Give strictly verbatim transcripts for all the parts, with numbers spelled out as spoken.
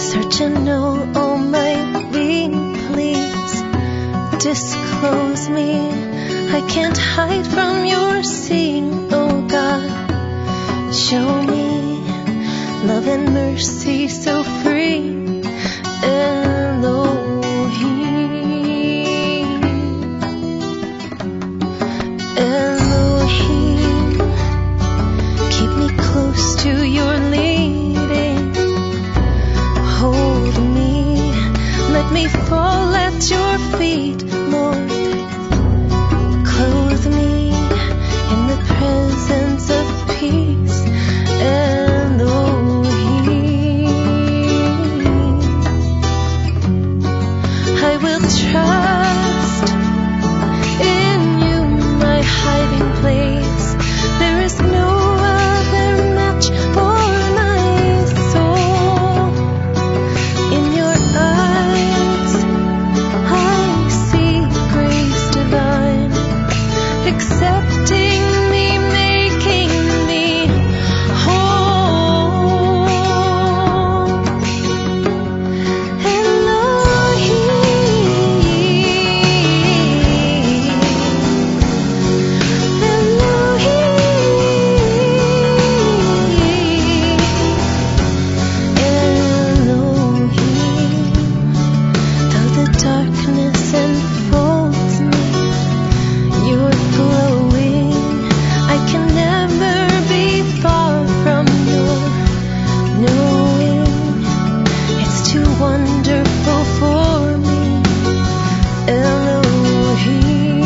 Search and know all my being, please disclose me. I can't hide from your seeing, oh God. Show me love and mercy so free. Elohim, Elohim, keep me close to your leading. Hold me, let me fall at your feet, Lord. Clothe me in the presence of peace. Elohim, I will trust in you, my hiding place. There is no other match for my soul. In your eyes I see grace divine, accepting me, making me whole. Wonderful for me, Elohim,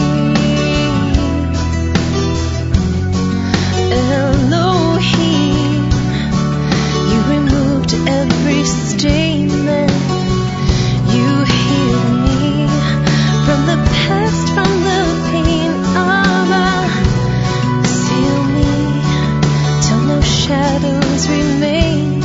Elohim, you removed every stain and you healed me from the past, from the pain of a seal me till no shadows remain.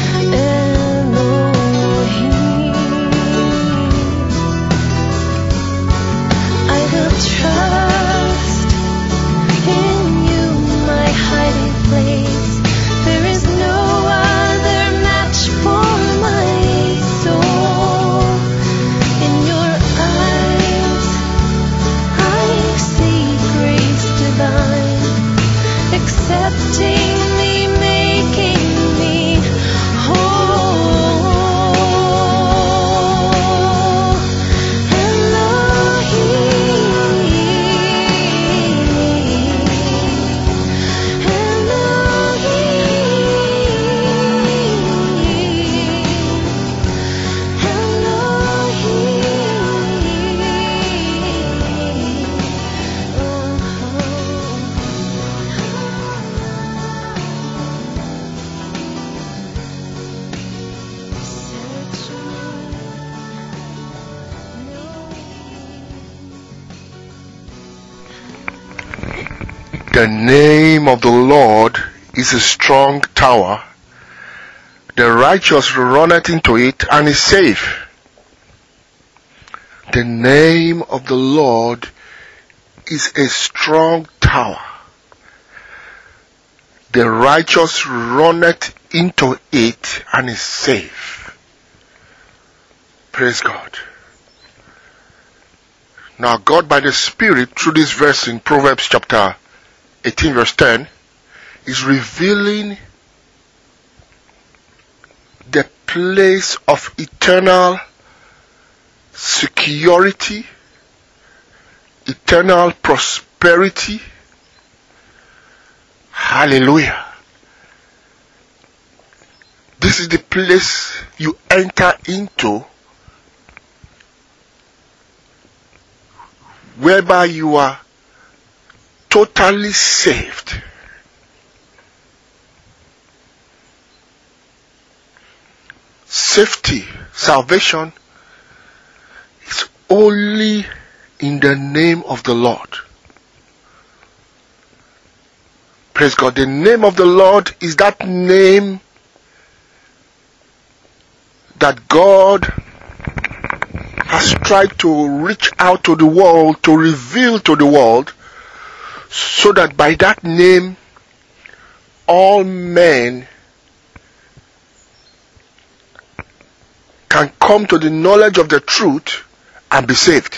Trust in you, my hiding place. There is no other match for my soul. In your eyes I see grace divine, accepting me, making me whole. The name of the Lord is a strong tower. The righteous runneth into it and is safe. The name of the Lord is a strong tower. The righteous runneth into it and is safe. Praise God. Now God by the Spirit, through this verse in Proverbs chapter eighteen verse ten, is revealing the place of eternal security, eternal prosperity. Hallelujah. This is the place you enter into whereby you are totally saved. Safety, salvation is only in the name of the Lord. Praise God. The name of the Lord is that name that God has tried to reach out to the world, to reveal to the world, so that by that name all men can come to the knowledge of the truth and be saved.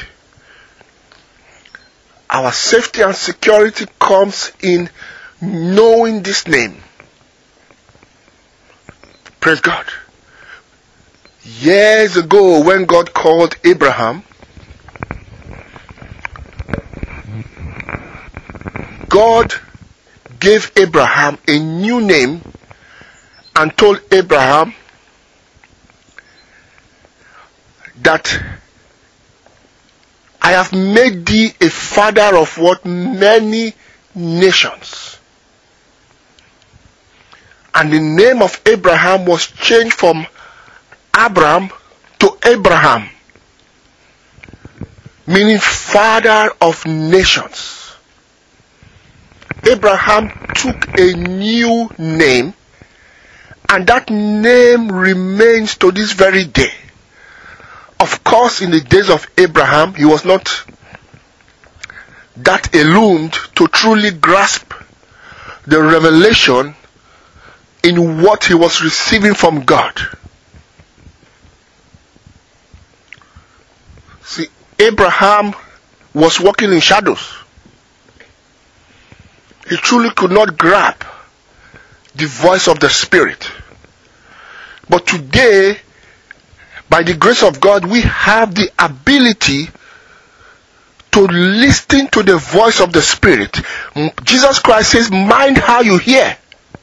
Our safety and security comes in knowing this name. Praise God. Years ago, when God called Abraham, God gave Abraham a new name and told Abraham that I have made thee a father of what? Many nations. And the name of Abraham was changed from Abram to Abraham, meaning father of nations. Abraham took a new name, and that name remains to this very day. Of course, in the days of Abraham, he was not that illumined to truly grasp the revelation in what he was receiving from God. See, Abraham was walking in shadows. He truly could not grasp the voice of the Spirit. But today, by the grace of God, we have the ability to listen to the voice of the Spirit. Jesus Christ says, mind how you hear.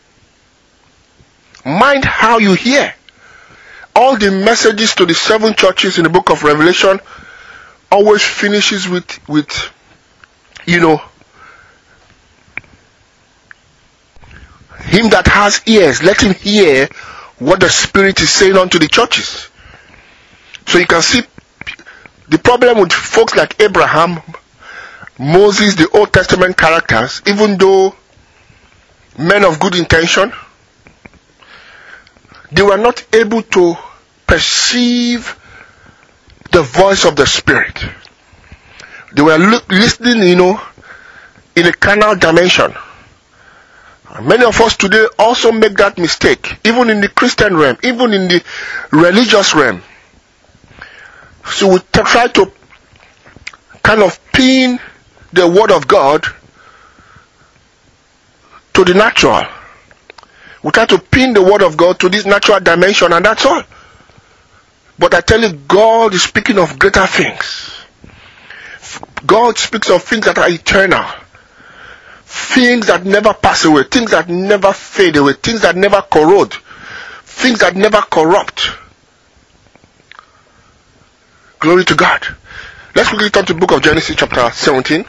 Mind how you hear. All the messages to the seven churches in the book of Revelation always finishes with, with you know, him that has ears, let him hear what the Spirit is saying unto the churches. So you can see the problem with folks like Abraham, Moses, the Old Testament characters, even though men of good intention, they were not able to perceive the voice of the Spirit. They were look, listening, you know, in a carnal dimension. Many of us today also make that mistake, even in the Christian realm, even in the religious realm. So we try to kind of pin the word of God to the natural. We try to pin the word of God to this natural dimension, and that's all. But I tell you, God is speaking of greater things. God speaks of things that are eternal. Things that never pass away, things that never fade away, things that never corrode, things that never corrupt. Glory to God. Let's quickly turn to the book of Genesis chapter seventeen.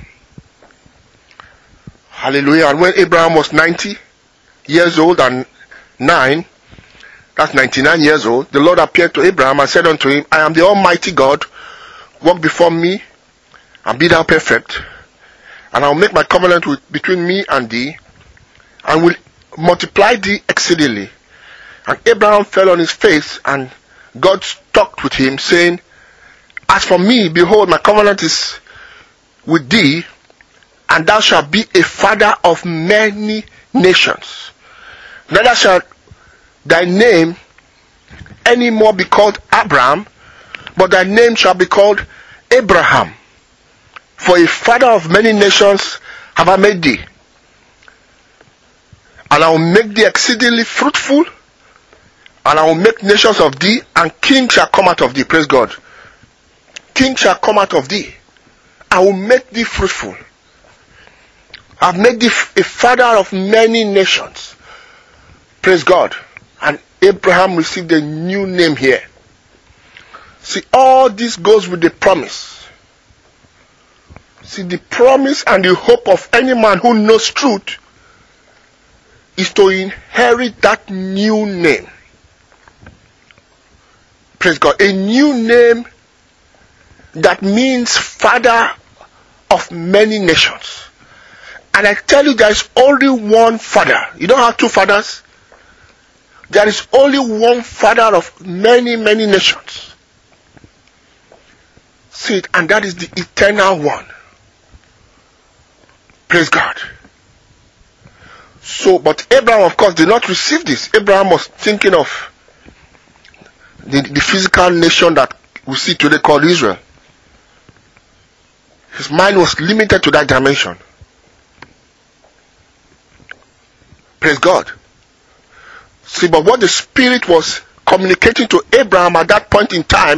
Hallelujah. And when Abraham was ninety years old and nine, that's ninety-nine years old, the Lord appeared to Abraham and said unto him, I am the Almighty God, walk before me and be thou perfect. And I will make my covenant with, between me and thee, and will multiply thee exceedingly. And Abraham fell on his face, and God talked with him, saying, As for me, behold, my covenant is with thee, and thou shalt be a father of many nations. Neither shall thy name any more be called Abram, but thy name shall be called Abraham. For a father of many nations have I made thee. And I will make thee exceedingly fruitful, and I will make nations of thee, and kings shall come out of thee. Praise God. Kings shall come out of thee. I will make thee fruitful. I have made thee a father of many nations. Praise God. And Abraham received a new name here. See, all this goes with the promise. See, the promise and the hope of any man who knows truth is to inherit that new name. Praise God. A new name that means father of many nations. And I tell you, there is only one father. You don't have two fathers. There is only one father of many, many nations. See it, and that is the eternal one. Praise God. So, but Abraham, of course, did not receive this. Abraham was thinking of the, the physical nation that we see today called Israel. His mind was limited to that dimension. Praise God. See, but what the Spirit was communicating to Abraham at that point in time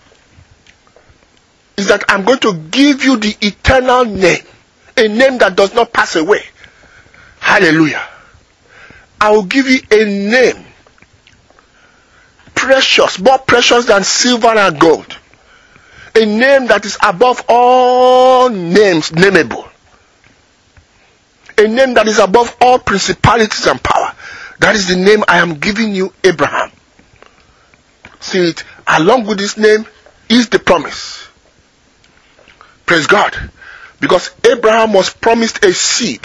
is that I'm going to give you the eternal name, a name that does not pass away. Hallelujah. I will give you a name, precious, more precious than silver and gold. A name that is above all names nameable. A name that is above all principalities and power. That is the name I am giving you, Abraham. See it, along with this name is the promise. Praise God. Because Abraham was promised a seed.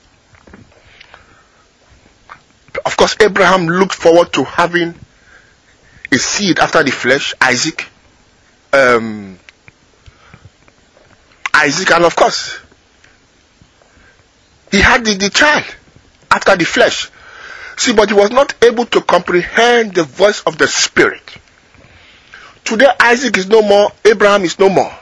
Of course, Abraham looked forward to having a seed after the flesh, Isaac. Um, Isaac, and of course, he had the, the child after the flesh. See, but he was not able to comprehend the voice of the Spirit. Today, Isaac is no more, Abraham is no more.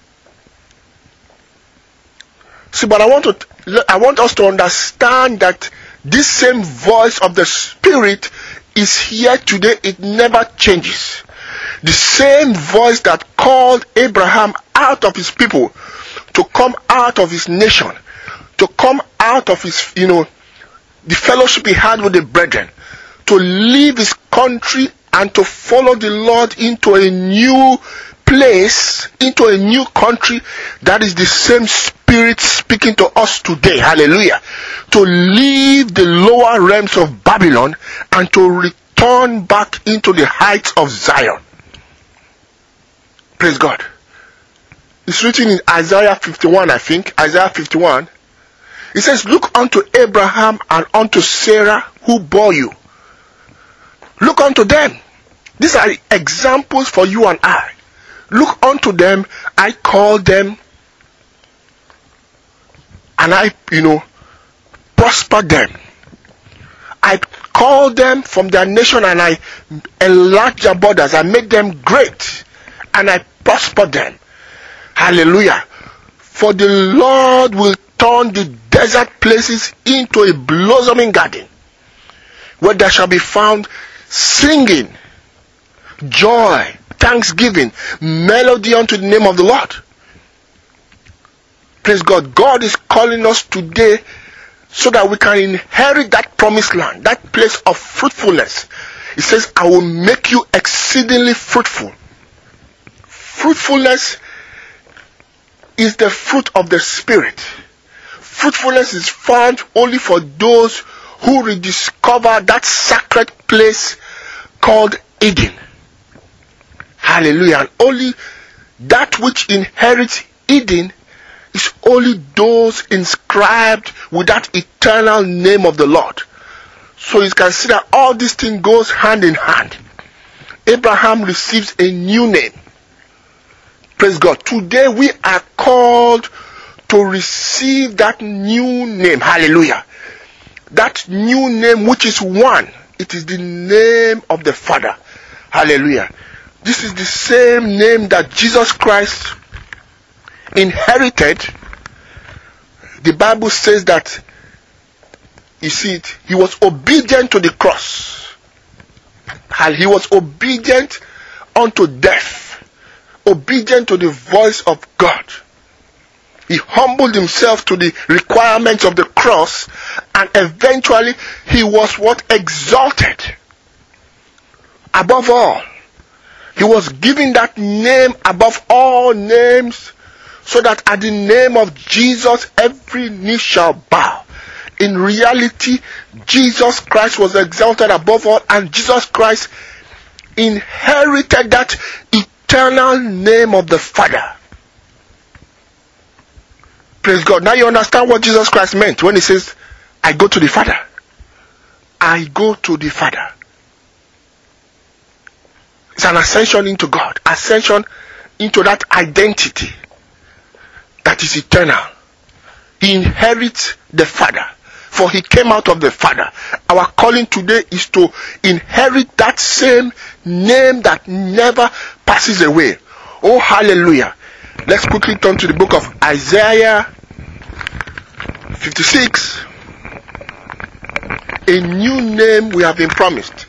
See, but I want to, I want us to understand that this same voice of the Spirit is here today. It never changes. The same voice that called Abraham out of his people, to come out of his nation, to come out of his, you know, the fellowship he had with the brethren, to leave his country and to follow the Lord into a new place, into a new country. That is the same Spirit speaking to us today. Hallelujah. To leave the lower realms of Babylon and to return back into the heights of Zion. Praise God. It's written in Isaiah fifty-one, I think. Isaiah fifty-one. It says, look unto Abraham and unto Sarah who bore you. Look unto them. These are examples for you and I. Look unto them. I call them. And I, you know, prosper them. I called them from their nation and I enlarged their borders. I made them great. And I prospered them. Hallelujah. For the Lord will turn the desert places into a blossoming garden, where there shall be found singing, joy, thanksgiving, melody unto the name of the Lord. Praise God. God is calling us today so that we can inherit that promised land, that place of fruitfulness. It says, I will make you exceedingly fruitful. Fruitfulness is the fruit of the Spirit. Fruitfulness is found only for those who rediscover that sacred place called Eden. Hallelujah. And only that which inherits Eden is only those inscribed with that eternal name of the Lord. So you can see that all these things goes hand in hand. Abraham receives a new name. Praise God. Today we are called to receive that new name. Hallelujah. That new name which is one. It is the name of the Father. Hallelujah. This is the same name that Jesus Christ inherited. The Bible says that, you see it, he was obedient to the cross. And he was obedient unto death. Obedient to the voice of God. He humbled himself to the requirements of the cross, and eventually he was what? Exalted. Above all, he was given that name above all names, so that at the name of Jesus every knee shall bow. In reality, Jesus Christ was exalted above all, and Jesus Christ inherited that eternal name of the Father. Praise God. Now you understand what Jesus Christ meant when he says, I go to the Father. I go to the Father. It's an ascension into God. Ascension into that identity that is eternal. He inherits the Father. for he came out of the Father. Our calling today is to inherit that same name that never passes away. Oh, hallelujah. Let's quickly turn to the book of Isaiah fifty-six. A new name we have been promised.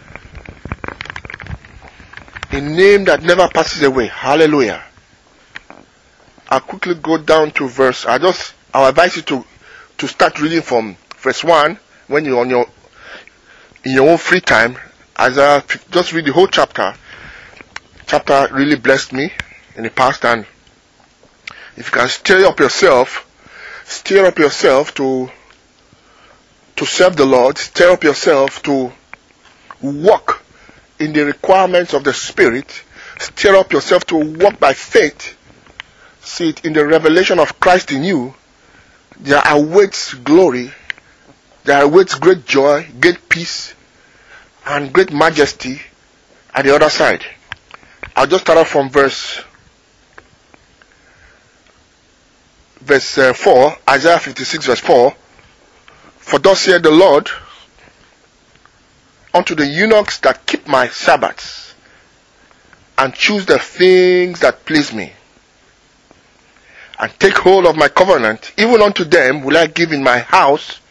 A name that never passes away. Hallelujah. I'll quickly go down to verse. I just, I'll advise you to, to start reading from verse one when you're on your, in your own free time. Isaiah, just read the whole chapter. Chapter really blessed me in the past, and if you can stir up yourself, stir up yourself to, to serve the Lord, stir up yourself to walk in the requirements of the Spirit, stir up yourself to walk by faith. See it in the revelation of Christ in you. There awaits glory, there awaits great joy, great peace, and great majesty at the other side. I'll just start off from verse verse uh, four, Isaiah fifty-six verse four. For thus saith the Lord unto the eunuchs that keep my Sabbaths, and choose the things that please me, and take hold of my covenant, even unto them will I give in my house,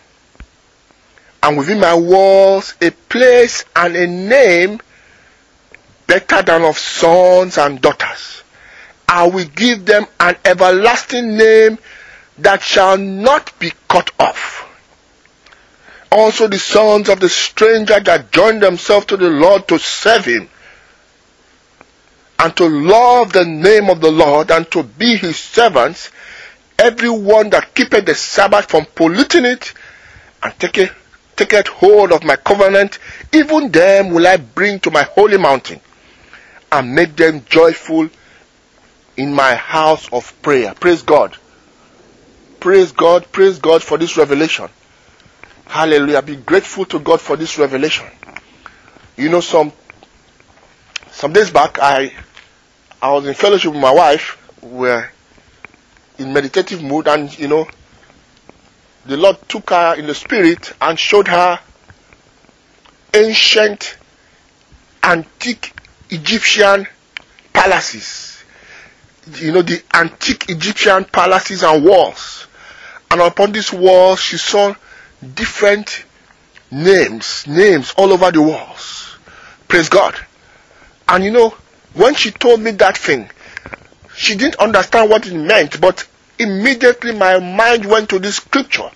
and within my walls a place and a name better than of sons and daughters. I will give them an everlasting name that shall not be cut off. Also the sons of the stranger that join themselves to the Lord to serve him, and to love the name of the Lord, and to be his servants, every one that keepeth the Sabbath from polluting it, and taketh, taketh hold of my covenant, even them will I bring to my holy mountain, and make them joyful in my house of prayer. Praise God. Praise God. Praise God for this revelation. Hallelujah. Be grateful to God for this revelation. You know, some some days back, I I was in fellowship with my wife. We were in meditative mood, and you know, the Lord took her in the spirit and showed her ancient, antique Egyptian palaces. You know, the antique Egyptian palaces and walls. And upon these walls, she saw different names, names all over the walls. Praise God. And you know, when she told me that thing, she didn't understand what it meant, but immediately my mind went to this scripture.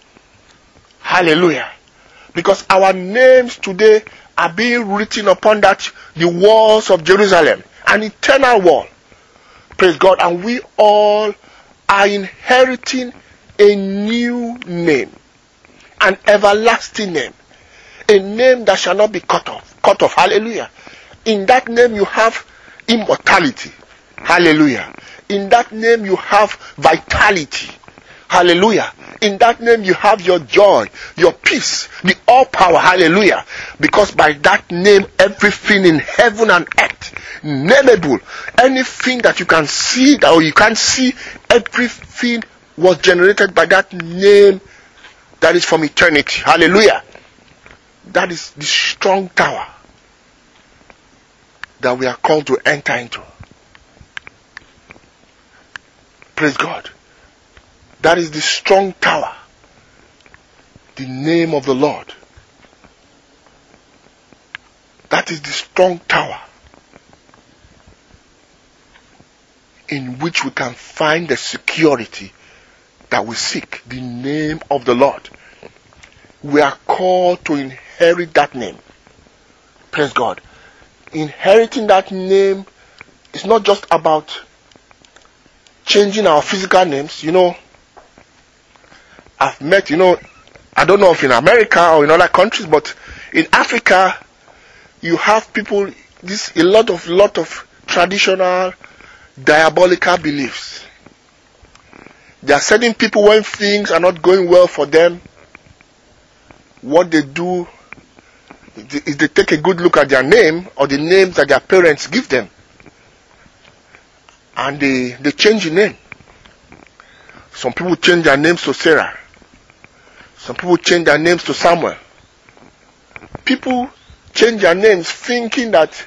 Hallelujah. Because our names today are being written upon that, the walls of Jerusalem, an eternal wall. Praise God. And we all are inheriting a new name, an everlasting name, a name that shall not be cut off. Cut off. Hallelujah. In that name you have immortality. Hallelujah. In that name you have vitality. Hallelujah. In that name you have your joy, your peace, the all power. Hallelujah. Because by that name everything in heaven and earth, nameable, anything that you can see or you can't see, everything was generated by that name that is from eternity. Hallelujah. That is the strong tower that we are called to enter into. Praise God. That is the strong tower, the name of the Lord. That is the strong tower in which we can find the security that we seek, the name of the Lord. We are called to inherit that name. Praise God. Inheriting that name is not just about changing our physical names. You know, I've met, you know, I don't know if in America or in other countries, but in Africa, you have people, this a lot of lot of traditional diabolical beliefs. There are certain people, when things are not going well for them, what they do is they take a good look at their name or the names that their parents give them, and they, they change the name. Some people change their names to Sarah. Some people change their names to Samuel. People change their names thinking that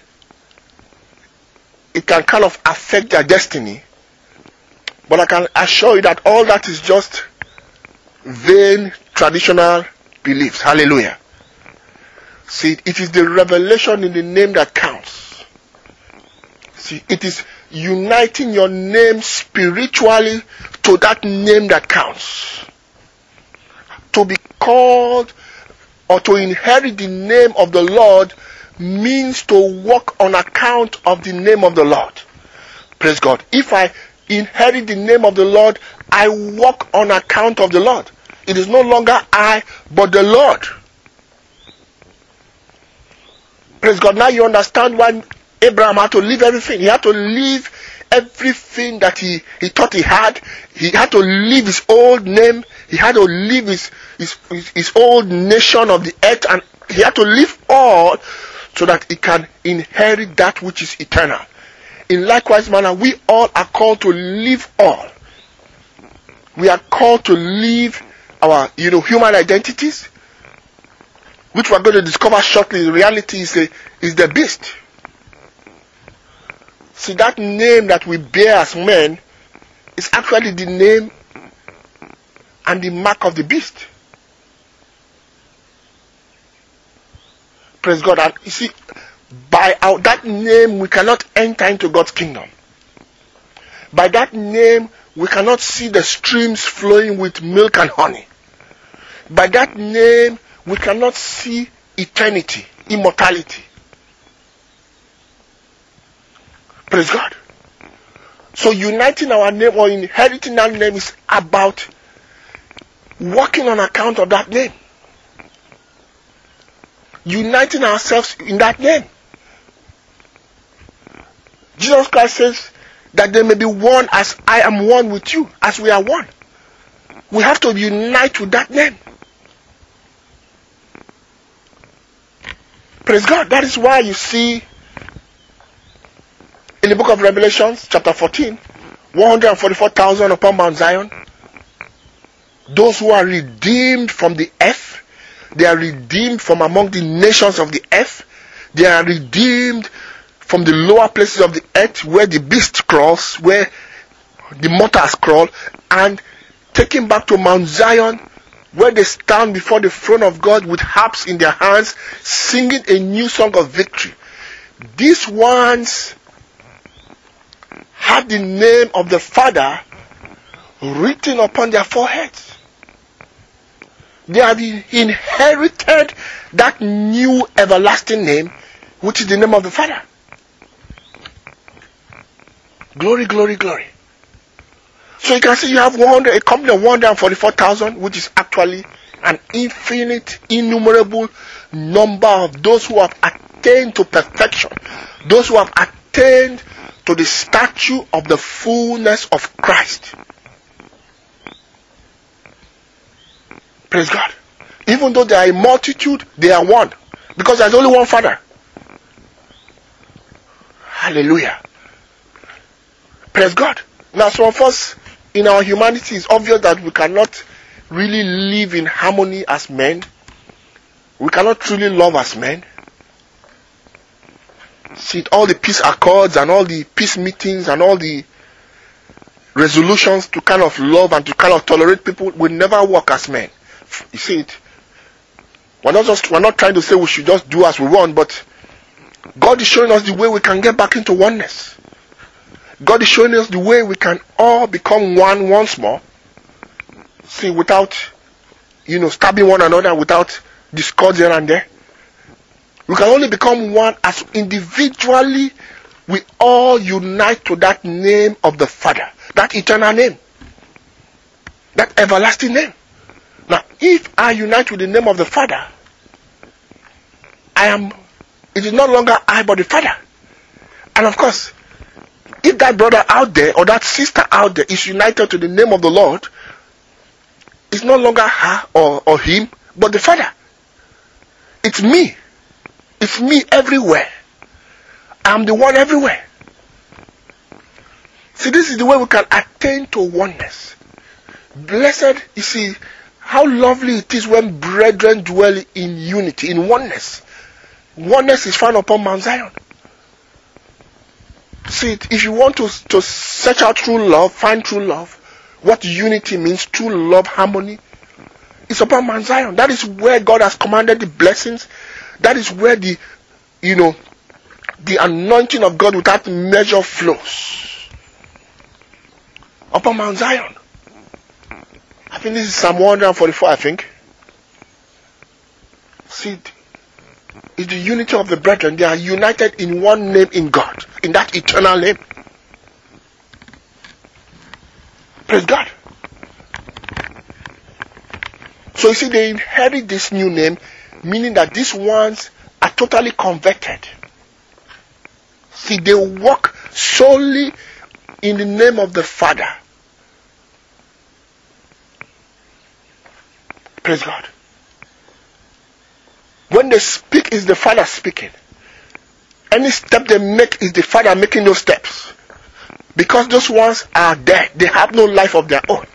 it can kind of affect their destiny. But I can assure you that all that is just vain traditional beliefs. Hallelujah. See, it is the revelation in the name that counts. See, it is uniting your name spiritually to that name that counts. To be called or to inherit the name of the Lord means to walk on account of the name of the Lord. Praise God. If I inherit the name of the Lord, I walk on account of the Lord. It is no longer I, but the Lord. Praise God. Now you understand why Abraham had to leave everything. He had to leave everything that he, he thought he had. He had to leave his old name. He had to leave his, his, his, his old nation of the earth. And he had to leave all so that he can inherit that which is eternal. In likewise manner, we all are called to leave all. We are called to leave our, you know, human identities, which we are going to discover shortly. In reality, is a, is the beast. See, that name that we bear as men is actually the name and the mark of the beast. Praise God. And you see, by our, that name, we cannot enter into God's kingdom. By that name, we cannot see the streams flowing with milk and honey. By that name, we cannot see eternity, immortality. Praise God. So uniting our name or inheriting that name is about walking on account of that name. Uniting ourselves in that name. Jesus Christ says that they may be one as I am one with you, as we are one. We have to unite with that name. Praise God. That is why you see in the book of Revelations, chapter fourteen, one hundred forty-four thousand upon Mount Zion. Those who are redeemed from the earth, they are redeemed from among the nations of the earth. They are redeemed from the lower places of the earth where the beast crawls, where the mortals crawl, and taken back to Mount Zion, where they stand before the throne of God with harps in their hands, singing a new song of victory. These ones have the name of the Father written upon their foreheads. They have inherited that new everlasting name, which is the name of the Father. Glory, glory, glory. So you can see you have one hundred, a company of one hundred forty-four thousand, which is actually an infinite, innumerable number of those who have attained to perfection. Those who have attained to the stature of the fullness of Christ. Praise God. Even though there are a multitude, they are one. Because there's only one Father. Hallelujah. Praise God. Now some of us in our humanity, it's obvious that we cannot really live in harmony as men. We cannot truly love as men. See, all the peace accords and all the peace meetings and all the resolutions to kind of love and to kind of tolerate people will never work as men. You see it? We're not just, we're not trying to say we should just do as we want, but God is showing us the way we can get back into oneness. God is showing us the way we can all become one once more. See, without, you know, stabbing one another, without discord here and there. We can only become one as individually we all unite to that name of the Father. That eternal name. That everlasting name. Now, if I unite with the name of the Father, I am, it is no longer I but the Father. And of course, if that brother out there or that sister out there is united to the name of the Lord, it's no longer her or, or him, but the Father. It's me. It's me everywhere. I'm the one everywhere. See, this is the way we can attain to oneness. Blessed, you see, How lovely it is when brethren dwell in unity, in oneness. Oneness is found upon Mount Zion. See, if you want to, to search out true love, find true love, what unity means, true love, harmony, it's upon Mount Zion. That is where God has commanded the blessings. That is where the, you know, the anointing of God without measure flows. Upon Mount Zion. I think this is Psalm one forty-four, I think. See, it's the unity of the brethren. They are united in one name in God, in that eternal name. Praise God. So you see, they inherit this new name, meaning that these ones are totally converted. See, they walk solely in the name of the Father. Praise God. When they speak, is the Father speaking. Any step they make is the Father making those steps. Because those ones are dead. They have no life of their own.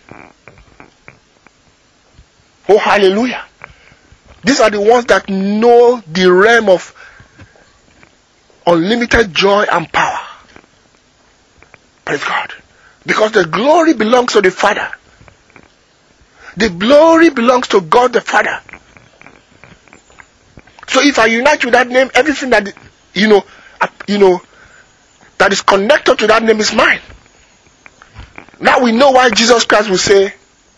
Oh, hallelujah. These are the ones that know the realm of unlimited joy and power. Praise God. Because the glory belongs to the Father. The glory belongs to God the Father. So if I unite with that name, everything that, you know, uh, you know, that is connected to that name is mine. Now we know why Jesus Christ will say,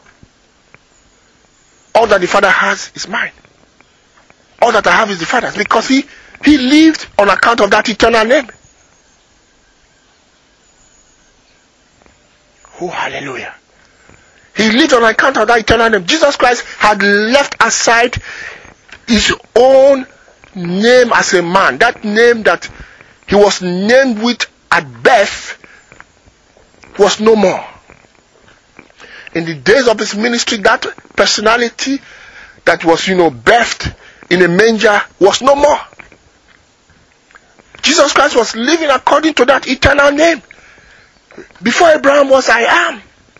all that the Father has is mine. All that I have is the Father's. Because he, he lived on account of that eternal name. Oh, hallelujah. He lived on account of that eternal name. Jesus Christ had left aside his own name as a man. That name that he was named with at birth was no more. In the days of his ministry, that personality that was, you know, birthed in a manger was no more. Jesus Christ was living according to that eternal name. Before Abraham was, I am.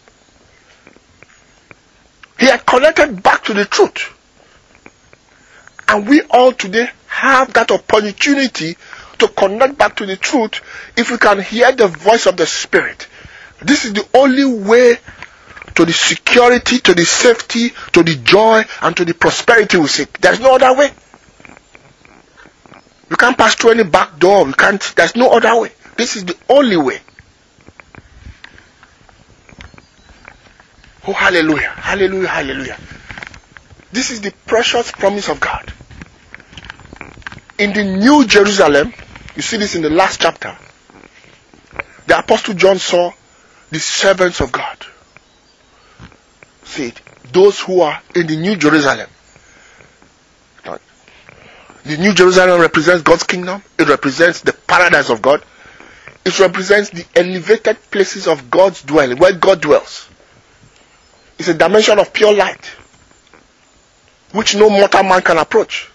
He had connected back to the truth. And we all today have that opportunity to connect back to the truth if we can hear the voice of the Spirit. This is the only way to the security, to the safety, to the joy, and to the prosperity we seek. There's no other way. You can't pass through any back door. You can't. There's no other way. This is the only way. Oh, hallelujah. Hallelujah, hallelujah. This is the precious promise of God. In the New Jerusalem, you see this in the last chapter, the Apostle John saw the servants of God. See it. Those who are in the New Jerusalem. The New Jerusalem represents God's kingdom. It represents the paradise of God. It represents the elevated places of God's dwelling, where God dwells. It's a dimension of pure light, which no mortal man can approach.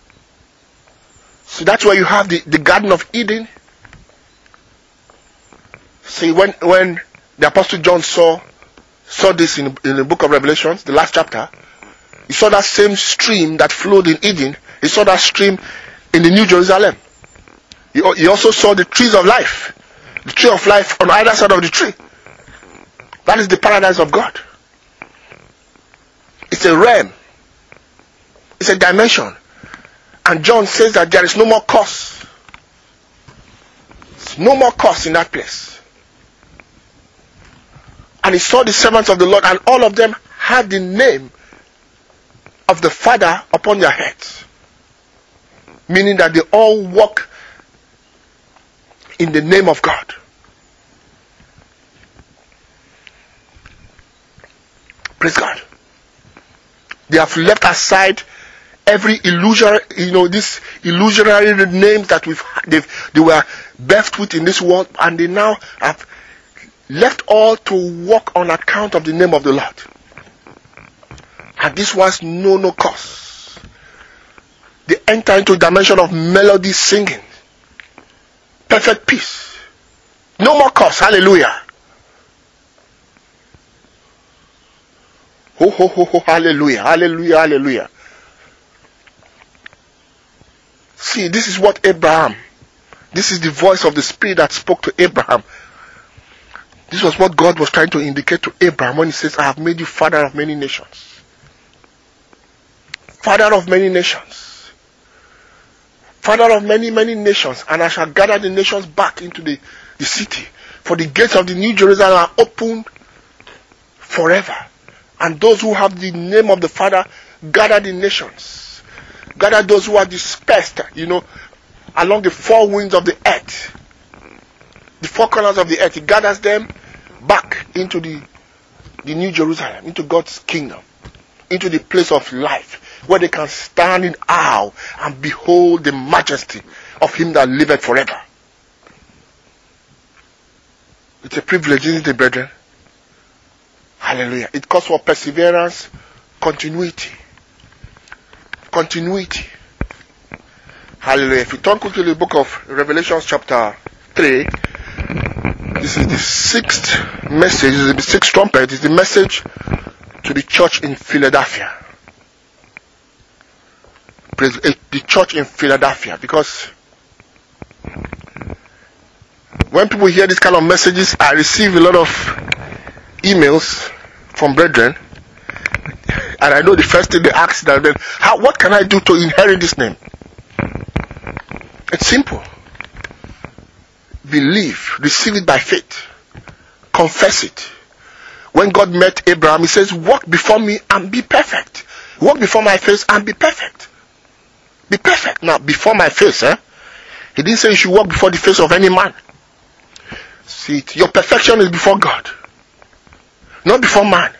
So that's where you have the, the Garden of Eden. See, when when the Apostle John saw saw this in, in the book of Revelations, the last chapter, he saw that same stream that flowed in Eden. He saw that stream in the New Jerusalem. He, he also saw the trees of life, the tree of life on either side of the tree. That is the paradise of God. It's a realm. It's a dimension. And John says that there is no more curse. There's no more curse in that place. And he saw the servants of the Lord, and all of them had the name of the Father upon their heads. Meaning that they all walk in the name of God. Praise God. They have left aside every illusion, you know, this illusionary names that we've they've, they were birthed with in this world, and they now have left all to walk on account of the name of the Lord. And this was no no cause. They enter into a dimension of melody singing. Perfect peace. No more cause. Hallelujah. Oh, ho, ho, ho, hallelujah, hallelujah, hallelujah. See, this is what Abraham, this is the voice of the Spirit that spoke to Abraham. This was what God was trying to indicate to Abraham when he says, I have made you father of many nations. Father of many nations. Father of many, many nations. And I shall gather the nations back into the, the city. For the gates of the New Jerusalem are opened forever. And those who have the name of the Father gather the nations. Gather those who are dispersed, you know, along the four winds of the earth. The four corners of the earth. He gathers them back into the, the New Jerusalem, into God's kingdom, into the place of life, where they can stand in awe and behold the majesty of Him that liveth forever. It's a privilege, isn't it, brethren? Hallelujah. It calls for perseverance, continuity. Continuity. Hallelujah. If you turn quickly to the book of Revelation chapter three, this is the sixth message, this is the sixth trumpet, it's the message to the church in Philadelphia. Praise the church in Philadelphia, because when people hear this kind of messages, I receive a lot of emails from brethren, and I know the first thing they ask them, then, how, what can I do to inherit this name? It's simple. Believe, receive it by faith, confess it. When God met Abraham, He says, walk before me and be perfect. Walk before my face and be perfect. Be perfect. Now, before my face, eh? He didn't say you should walk before the face of any man. See it. Your perfection is before God, not before man.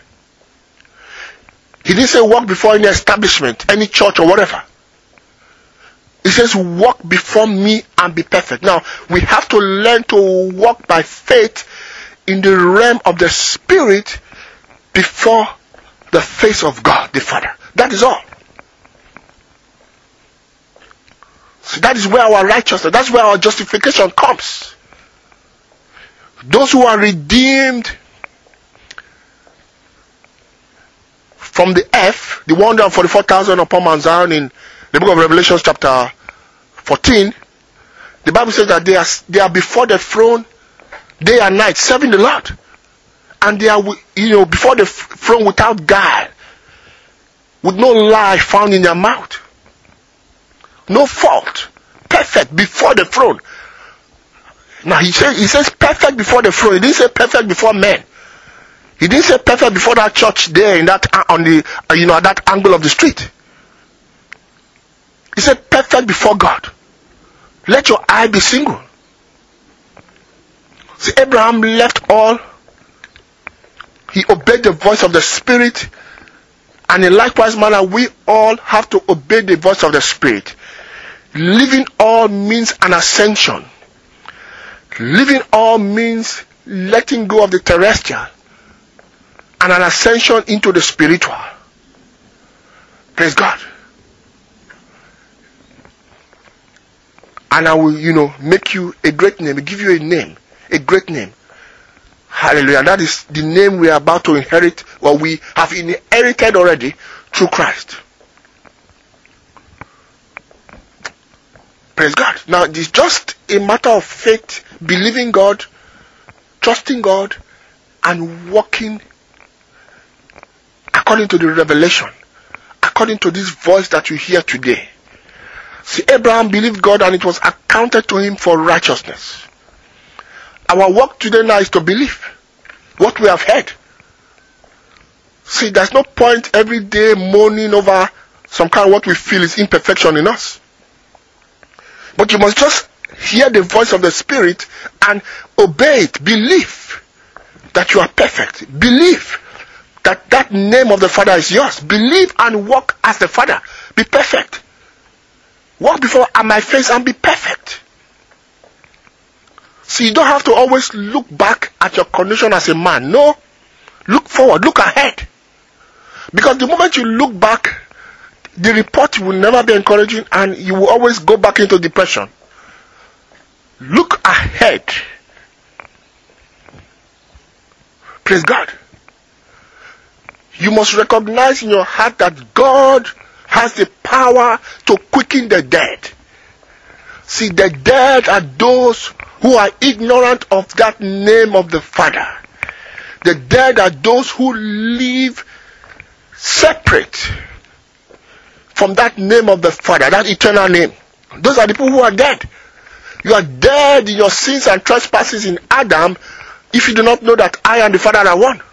He didn't say walk before any establishment, any church or whatever. He says walk before me and be perfect. Now, we have to learn to walk by faith in the realm of the Spirit before the face of God the Father. That is all. So that is where our righteousness, that's where our justification comes. Those who are redeemed from the earth, the one hundred forty-four thousand upon Mount Zion in the book of Revelation chapter fourteen, the Bible says that they are, they are before the throne day and night, serving the Lord. And they are, you know, before the throne without guile, with no lie found in their mouth. No fault. Perfect before the throne. Now he says, he says perfect before the throne. He didn't say perfect before men. He didn't say perfect before that church there in that on the you know at that angle of the street. He said perfect before God. Let your eye be single. See, Abraham left all. He obeyed the voice of the Spirit, and in likewise manner we all have to obey the voice of the Spirit. Living all means an ascension. Living all means letting go of the terrestrial and an ascension into the spiritual. Praise God. And I will, you know, make you a great name, give you a name, a great name. Hallelujah. And that is the name we are about to inherit, or we have inherited already through Christ. Praise God. Now, it's just a matter of faith, believing God, trusting God, and walking according to the revelation, according to this voice that you hear today. See, Abraham believed God and it was accounted to him for righteousness. Our work today now is to believe what we have heard. See, there's no point every day moaning over some kind of what we feel is imperfection in us. But you must just hear the voice of the Spirit and obey it. Believe that you are perfect. Believe that that name of the Father is yours. Believe and walk as the Father. Be perfect. Walk before my face and be perfect. See, you don't have to always look back at your condition as a man. No. Look forward. Look ahead. Because the moment you look back, the report will never be encouraging and you will always go back into depression. Look ahead. Praise God. You must recognize in your heart that God has the power to quicken the dead. See, the dead are those who are ignorant of that name of the Father. The dead are those who live separate from that name of the Father, that eternal name. Those are the people who are dead. You are dead in your sins and trespasses in Adam if you do not know that I and the Father are one.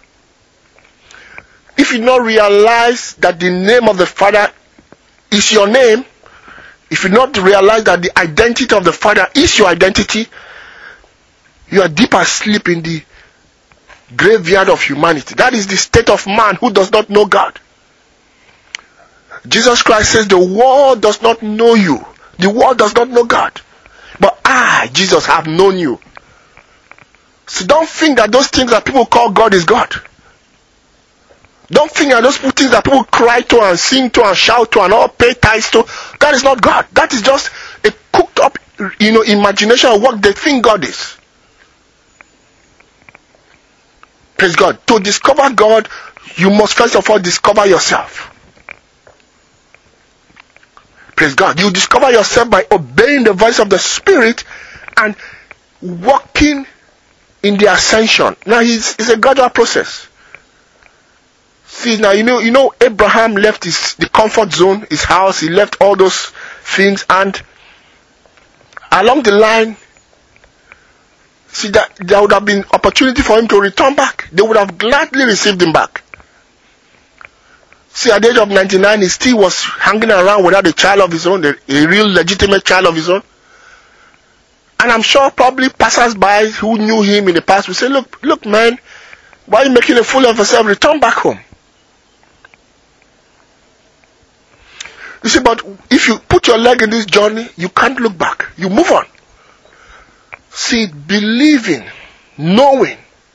If you do not realize that the name of the Father is your name, if you do not realize that the identity of the Father is your identity, you are deep asleep in the graveyard of humanity. That is the state of man who does not know God. Jesus Christ says the world does not know you. The world does not know God. But I, Jesus, have known you. So don't think that those things that people call God is God. Don't think that those things that people cry to and sing to and shout to and all pay tithes to, that is not God. That is just a cooked up, you know, imagination of what they think God is. Praise God. To discover God, you must first of all discover yourself. Praise God. You discover yourself by obeying the voice of the Spirit and walking in the ascension. Now, it's, it's a gradual process. See, now, you know, you know, Abraham left his the comfort zone, his house, he left all those things, and along the line, see, that there would have been opportunity for him to return back. They would have gladly received him back. See, at the age of ninety-nine, he still was hanging around without a child of his own, a, a real legitimate child of his own. And I'm sure probably passers-by who knew him in the past would say, look, look, man, why are you making a fool of yourself? Return back home. You see, but if you put your leg in this journey, you can't look back. You move on. See, believing, knowing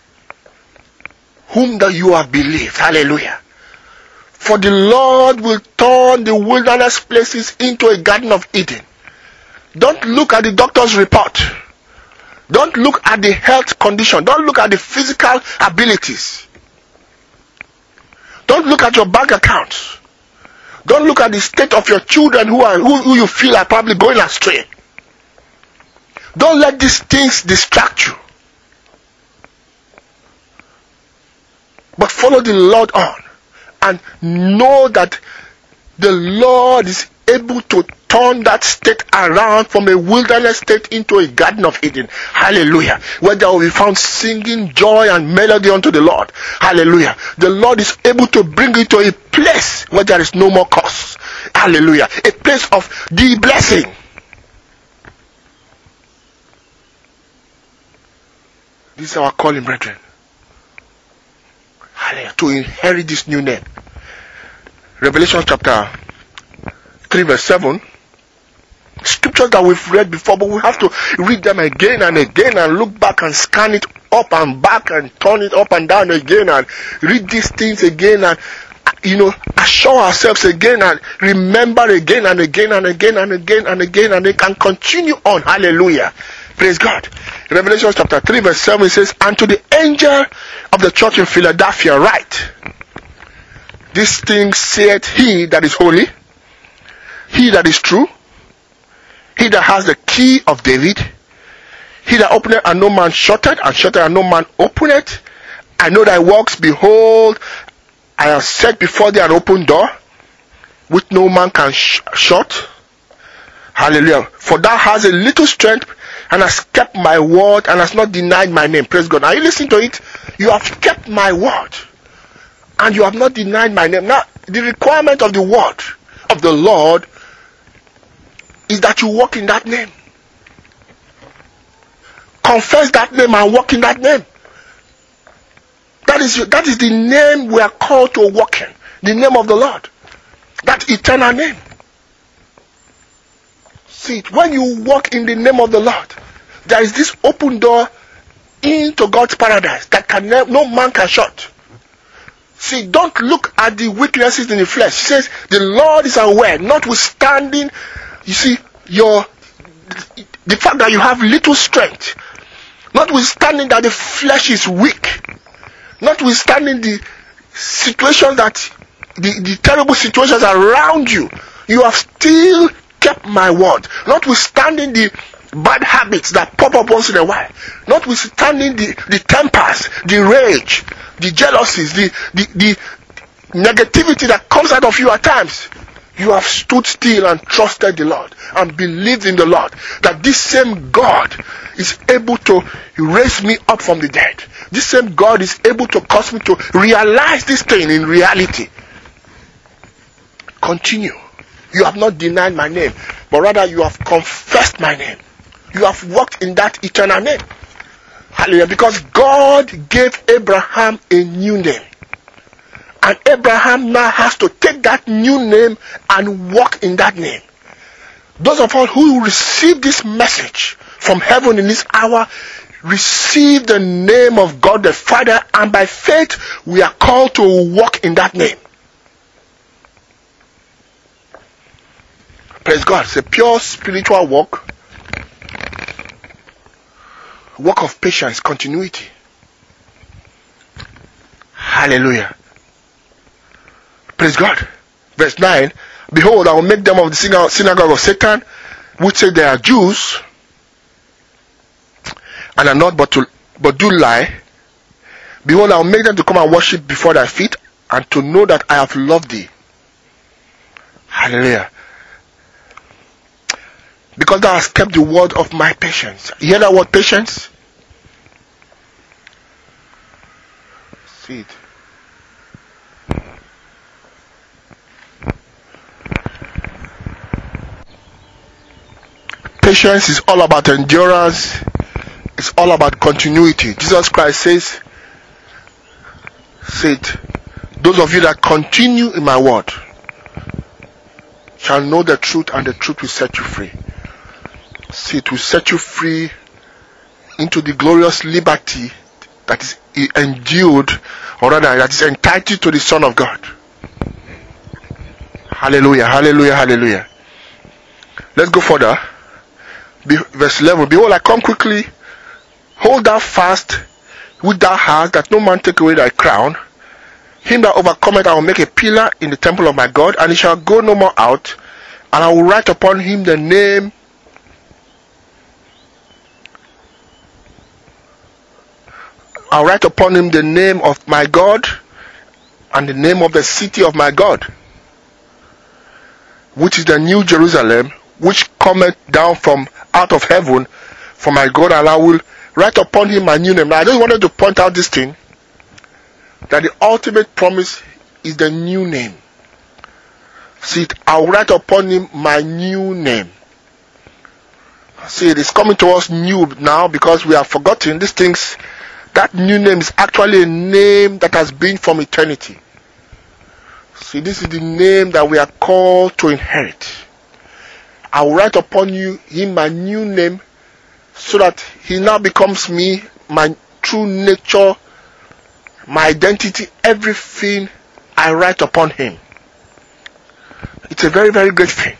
whom that you have believed. Hallelujah. For the Lord will turn the wilderness places into a garden of Eden. Don't look at the doctor's report. Don't look at the health condition. Don't look at the physical abilities. Don't look at your bank accounts. Don't look at the state of your children who are who, who you feel are probably going astray. Don't let these things distract you. But follow the Lord on and know that the Lord is able to turn that state around from a wilderness state into a garden of Eden. Hallelujah. Where there will be found singing joy and melody unto the Lord. Hallelujah. The Lord is able to bring you to a place where there is no more curse. Hallelujah. A place of the blessing. This is our calling, brethren. Hallelujah. To inherit this new name. Revelation chapter three verse seven. Scriptures that we've read before, but we have to read them again and again and look back and scan it up and back and turn it up and down again and read these things again and, you know, assure ourselves again and remember again and again and again and again and again and again and continue on. Hallelujah. Praise God. Revelation chapter three verse seven says, and to the angel of the church in Philadelphia write, this thing saith he that is holy, he that is true, he that has the key of David, he that openeth and no man shutteth, and shutteth and no man openeth. I know thy works, behold, I have set before thee an open door, which no man can sh- shut. Hallelujah. For thou hast a little strength, and hast kept my word, and hast not denied my name. Praise God. Now you listen to it. You have kept my word, and you have not denied my name. Now, the requirement of the word of the Lord is that you walk in that name. Confess that name and walk in that name. That is, that is the name we are called to walk in. The name of the Lord. That eternal name. See, when you walk in the name of the Lord, there is this open door into God's paradise that can ne- no man can shut. See, don't look at the weaknesses in the flesh. He says, the Lord is aware, notwithstanding, you see, your the fact that you have little strength, notwithstanding that the flesh is weak, notwithstanding the situations that, the, the terrible situations around you, you have still kept my word. Notwithstanding the bad habits that pop up once in a while, notwithstanding the, the tempers, the rage, the jealousies, the, the, the negativity that comes out of you at times, you have stood still and trusted the Lord and believed in the Lord that this same God is able to raise me up from the dead. This same God is able to cause me to realize this thing in reality. Continue. You have not denied my name, but rather you have confessed my name. You have walked in that eternal name. Hallelujah. Because God gave Abraham a new name. And Abraham now has to take that new name and walk in that name. Those of us who receive this message from heaven in this hour, receive the name of God the Father, and by faith we are called to walk in that name. Praise God. It's a pure spiritual walk. Walk of patience, continuity. Hallelujah. Praise God. Verse nine. Behold, I will make them of the synagogue of Satan, which say they are Jews, and are not but to but do lie. Behold, I will make them to come and worship before thy feet, and to know that I have loved thee. Hallelujah. Because thou hast kept the word of my patience. You hear that word, patience? See it. Patience is all about endurance. It's all about continuity. Jesus Christ says, said, those of you that continue in my word shall know the truth, and the truth will set you free. See, it will set you free into the glorious liberty that is endued, or rather that is entitled to the Son of God. Hallelujah, hallelujah, hallelujah. Let's go further. Be, verse eleven. Behold, I come quickly. Hold thou fast which thou hast, that no man take away thy crown. Him that overcometh I will make a pillar in the temple of my God, and he shall go no more out. And I will write upon him the name I'll write upon him the name of my God, and the name of the city of my God, which is the new Jerusalem, which cometh down from out of heaven from my God, and I will write upon him my new name. Now I just wanted to point out this thing, that the ultimate promise is the new name. See, I'll write upon him my new name. See, it is coming to us new now because we have forgotten these things. That new name is actually a name that has been from eternity. See, this is the name that we are called to inherit. I will write upon you him my new name, so that he now becomes me, my true nature, my identity, everything I write upon him. It's a very, very great thing.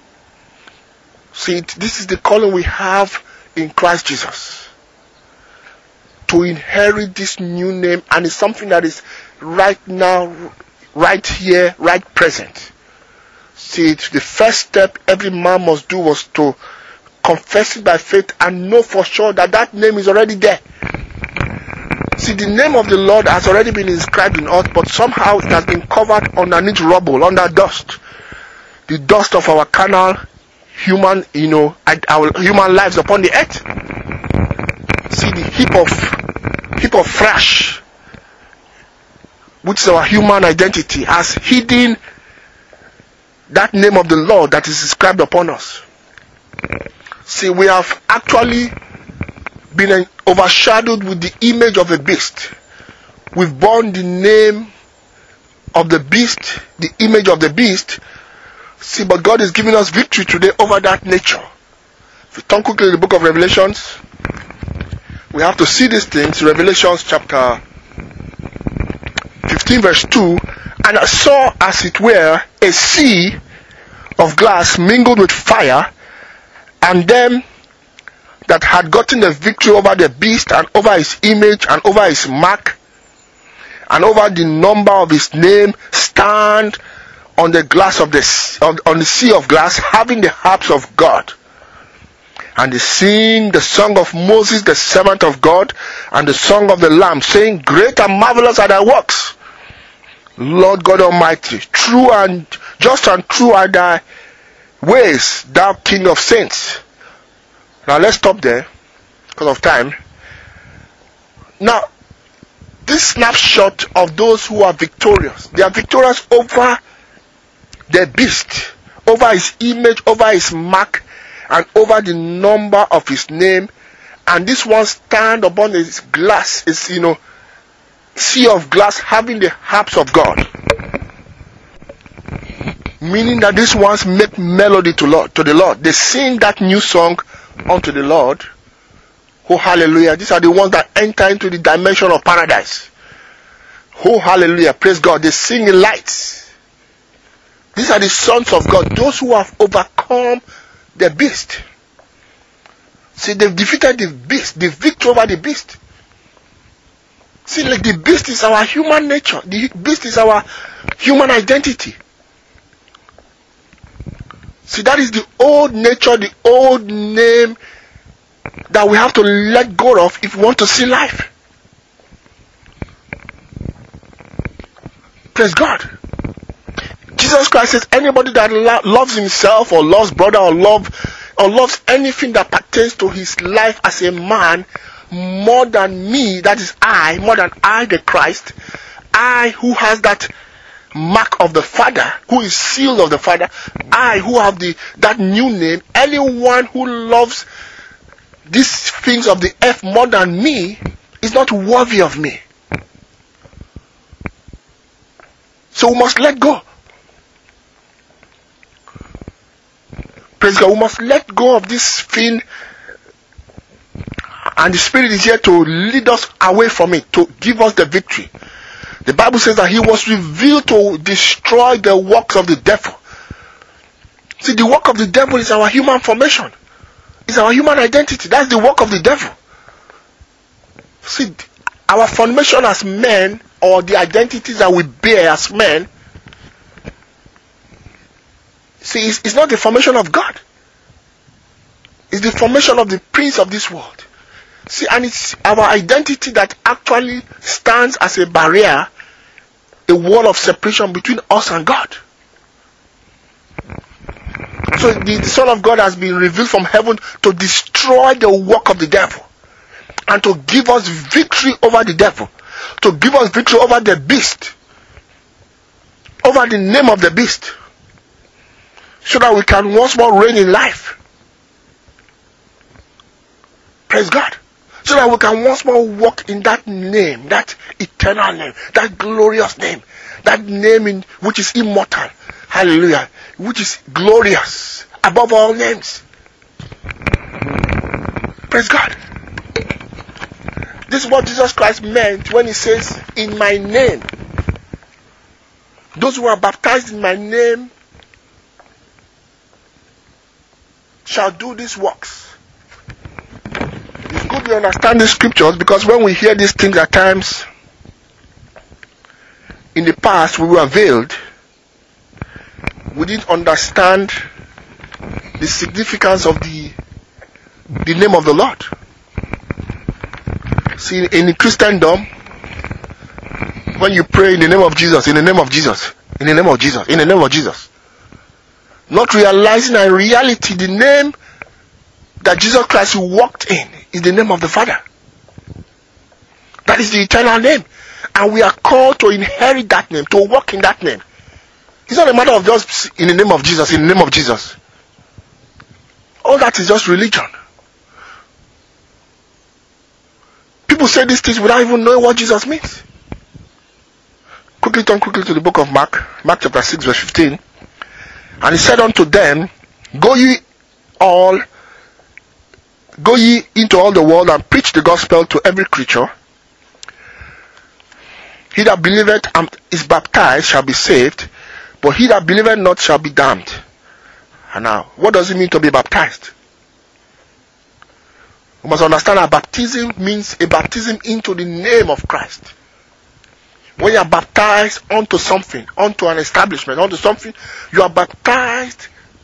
See, this is the calling we have in Christ Jesus. To inherit this new name, and it's something that is right now, right here, right present. See, it's the first step every man must do was to confess it by faith and know for sure that that name is already there. See, the name of the Lord has already been inscribed in us, but somehow it has been covered underneath rubble, under dust. The dust of our carnal, human, you know, our human lives upon the earth. See, the heap of, heap of thrash, which is our human identity, has hidden that name of the Lord that is inscribed upon us. See, we have actually been overshadowed with the image of a beast. We've borne the name of the beast, the image of the beast. See, but God is giving us victory today over that nature. If we turn quickly to the book of Revelations, we have to see these things. Revelations chapter fifteen verse two. And I saw as it were a sea of glass mingled with fire, and them that had gotten the victory over the beast and over his image and over his mark, and over the number of his name stand on the glass of the on, on the sea of glass, having the harps of God. And they sing the song of Moses, the servant of God, and the song of the Lamb, saying, Great and marvelous are thy works, Lord God Almighty. True and just and true are thy ways, thou King of saints. Now let's stop there because of time. Now, this snapshot of those who are victorious, they are victorious over the beast, over his image, over his mark, and over the number of his name. And this one stand upon his glass, is you know, sea of glass, having the harps of God. Meaning that these ones make melody to Lord, to the Lord. They sing that new song unto the Lord. Oh hallelujah. These are the ones that enter into the dimension of paradise. Oh hallelujah. Praise God. They sing in lights. These are the sons of God. Those who have overcome the beast. See, they've defeated the beast. The victory over the beast. See, like the beast is our human nature. The beast is our human identity. See, that is the old nature, the old name that we have to let go of if we want to see life. Praise God. Jesus Christ says anybody that lo- loves himself or loves brother or love or loves anything that pertains to his life as a man more than me, that is I, more than I the Christ, I who has that mark of the Father, who is sealed of the Father, I who have the that new name, anyone who loves these things of the earth more than me is not worthy of me. So we must let go. Praise God. We must let go of this thing, and the Spirit is here to lead us away from it, to give us the victory. The Bible says that he was revealed to destroy the works of the devil. See, the work of the devil is our human formation. It's our human identity. That's the work of the devil. See, our formation as men, or the identities that we bear as men, see, it's, it's not the formation of God. It's the formation of the prince of this world. See, and it's our identity that actually stands as a barrier, a wall of separation between us and God. So the, the Son of God has been revealed from heaven to destroy the work of the devil and to give us victory over the devil, to give us victory over the beast, over the name of the beast, so that we can once more reign in life. Praise God. So that we can once more walk in that name, that eternal name, that glorious name, that name in which is immortal. Hallelujah. Which is glorious above all names. Praise God. This is what Jesus Christ meant when he says, in my name. Those who are baptized in my name shall do these works. It's good we understand these scriptures, because when we hear these things at times, in the past we were veiled. We didn't understand the significance of the the name of the Lord. See, in Christendom, when you pray in the name of Jesus, in the name of Jesus, in the name of Jesus, in the name of Jesus, not realizing in reality the name that Jesus Christ walked in is the name of the Father. That is the eternal name. And we are called to inherit that name, to walk in that name. It's not a matter of just in the name of Jesus, in the name of Jesus. All that is just religion. People say these things without even knowing what Jesus means. Quickly turn quickly to the book of Mark, Mark chapter six verse fifteen. And he said unto them, Go ye all, go ye into all the world and preach the gospel to every creature. He that believeth and is baptized shall be saved, but he that believeth not shall be damned. And now, what does it mean to be baptized? We must understand that baptism means a baptism into the name of Christ. When you are baptized onto something, onto an establishment, onto something, you are baptized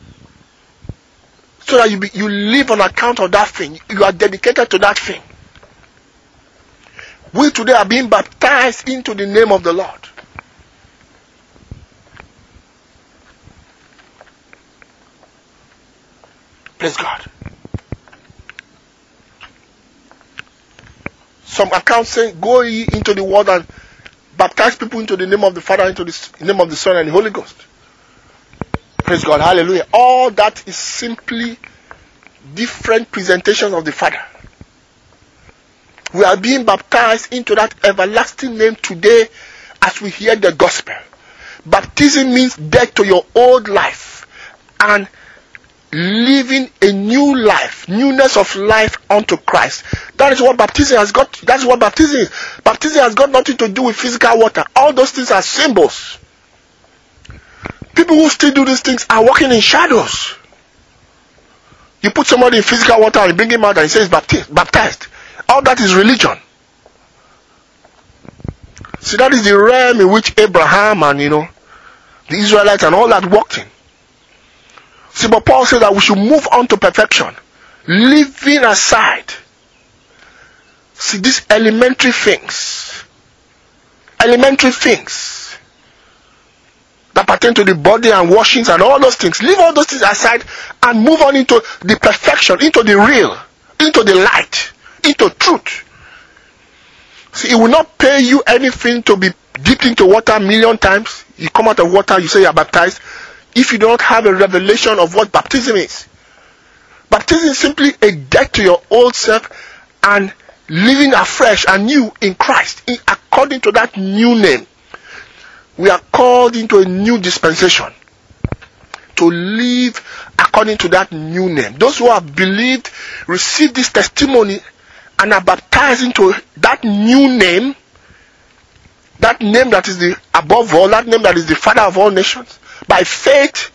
so that you be, you live on account of that thing. You are dedicated to that thing. We today are being baptized into the name of the Lord. Praise God. Some accounts say, go ye into the world and baptize people into the name of the Father, into the name of the Son and the Holy Ghost. Praise God. Hallelujah. All that is simply different presentations of the Father. We are being baptized into that everlasting name today as we hear the gospel. Baptism means death to your old life and living a new life, newness of life unto Christ. That is what baptism has got. That's what baptism is. Baptism has got nothing to do with physical water. All those things are symbols. People who still do these things are walking in shadows. You put somebody in physical water and bring him out and he says baptized. baptized. All that is religion. See, that is the realm in which Abraham and, you know, the Israelites and all that walked in. See, but Paul said that we should move on to perfection, leaving aside, see, these elementary things, elementary things that pertain to the body and washings and all those things. Leave all those things aside and move on into the perfection, into the real, into the light, into truth. See, it will not pay you anything to be dipped into water a million times. You come out of water, you say you are baptized, if you don't have a revelation of what baptism is. Baptism is simply a death to your old self and living afresh and new in Christ, in, according to that new name. We are called into a new dispensation to live according to that new name. Those who have believed, receive this testimony and are baptized into that new name, that name that is the above all, that name that is the Father of all nations, by faith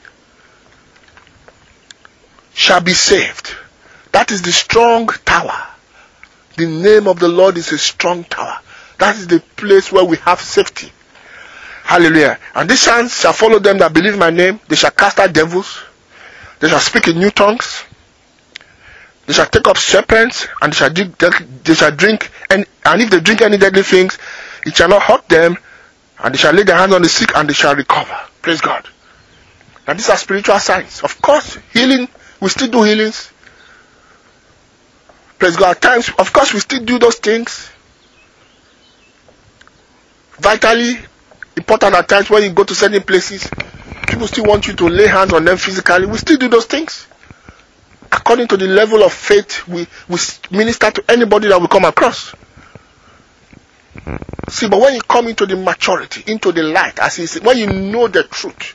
shall be saved. That is the strong tower. The name of the Lord is a strong tower. That is the place where we have safety. Hallelujah. And these signs shall follow them that believe my name. They shall cast out devils. They shall speak in new tongues. They shall take up serpents, and they shall drink, they shall drink and, and if they drink any deadly things, it shall not hurt them, and they shall lay their hands on the sick and they shall recover. Praise God. Now these are spiritual signs. Of course, healing, we still do healings. Praise God. At times, of course, we still do those things. Vitally important at times when you go to certain places, people still want you to lay hands on them physically. We still do those things. According to the level of faith we, we minister to anybody that we come across. See, but when you come into the maturity, into the light, as he said, when you know the truth,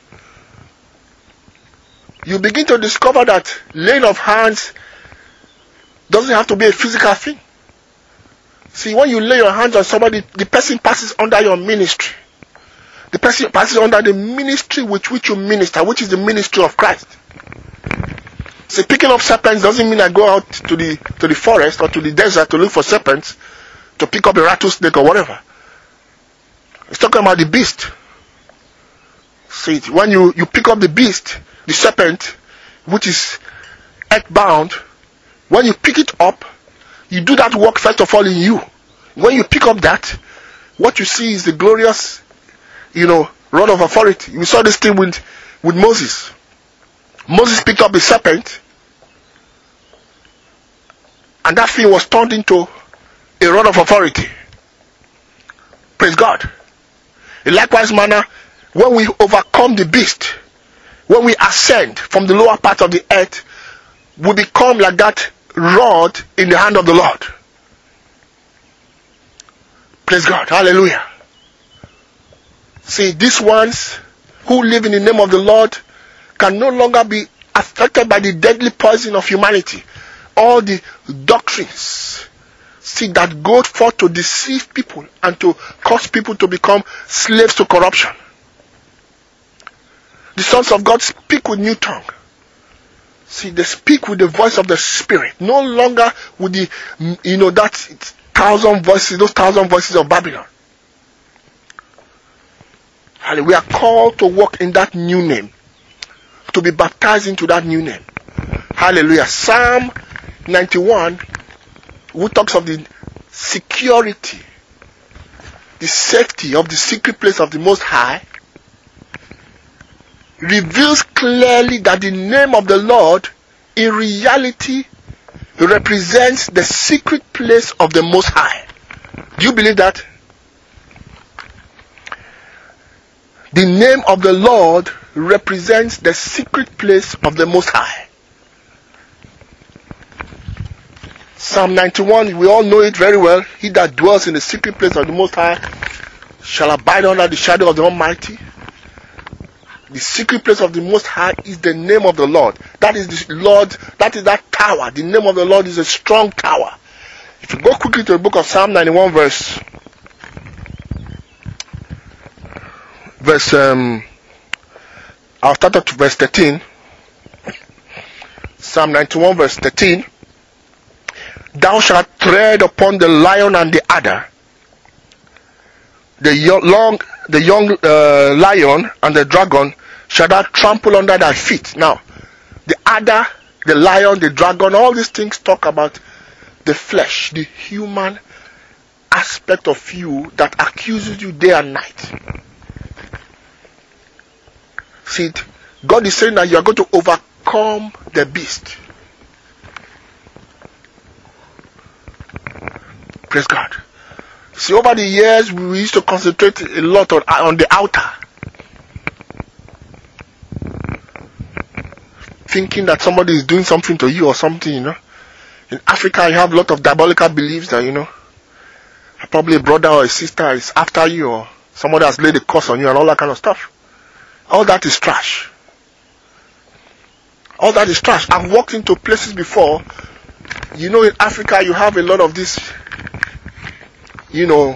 you begin to discover that laying of hands doesn't have to be a physical thing. See, when you lay your hands on somebody, the person passes under your ministry. The person passes under the ministry with which you minister, which is the ministry of Christ. See, picking up serpents doesn't mean I go out to the to the forest or to the desert to look for serpents, to pick up a rattlesnake or whatever. It's talking about the beast. See, when you, you pick up the beast, the serpent, which is earthbound, when you pick it up, you do that work first of all in you. When you pick up that, what you see is the glorious, you know, rod of authority. We saw this thing with, with Moses. Moses picked up a serpent, and that thing was turned into a rod of authority. Praise God. In likewise manner, when we overcome the beast, when we ascend from the lower part of the earth, we become like that rod in the hand of the Lord. Praise God. Hallelujah. See, these ones who live in the name of the Lord can no longer be affected by the deadly poison of humanity. All the doctrines, see, that go forth to deceive people and to cause people to become slaves to corruption. The sons of God speak with new tongue. See, they speak with the voice of the Spirit, no longer with the, you know, that thousand voices, those thousand voices of Babylon. And we are called to walk in that new name, to be baptized into that new name. Hallelujah. Psalm ninety-one, who talks of the security, the safety of the secret place of the Most High, reveals clearly that the name of the Lord in reality represents the secret place of the Most High. Do you believe that? The name of the Lord represents the secret place of the Most High. Psalm ninety-one, we all know it very well. He that dwells in the secret place of the Most High shall abide under the shadow of the Almighty. The secret place of the Most High is the name of the Lord. That is the Lord, that is that tower. The name of the Lord is a strong tower. If you go quickly to the book of Psalm ninety-one, verse verse um I'll start at verse thirteen. Psalm ninety-one, verse thirteen. Thou shalt tread upon the lion and the adder, the young, long, the young uh, lion and the dragon shall thou trample under thy feet. Now, the adder, the lion, the dragon, all these things talk about the flesh, the human aspect of you that accuses you day and night. See, God is saying that you are going to overcome the beast. Praise God. See, over the years, we used to concentrate a lot on, on the outer. Thinking that somebody is doing something to you or something, you know. In Africa, you have a lot of diabolical beliefs that, you know, probably a brother or a sister is after you, or somebody has laid a curse on you and all that kind of stuff. All that is trash. All that is trash. I've walked into places before. You know, in Africa, you have a lot of this, you know,